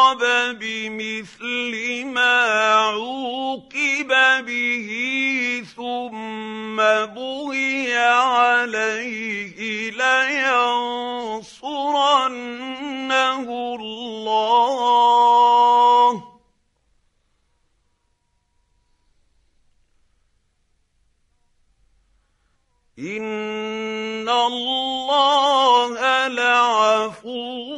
عُوقِبَ بِمِثْلِ مَا عُوقِبَ بِهِ ثُمَّ بُغِيَ عَلَيْهِ لَيَنصُرَنَّهُ اللَّهُ ۗ إِنَّ اللَّهَ لَعَفُوٌّ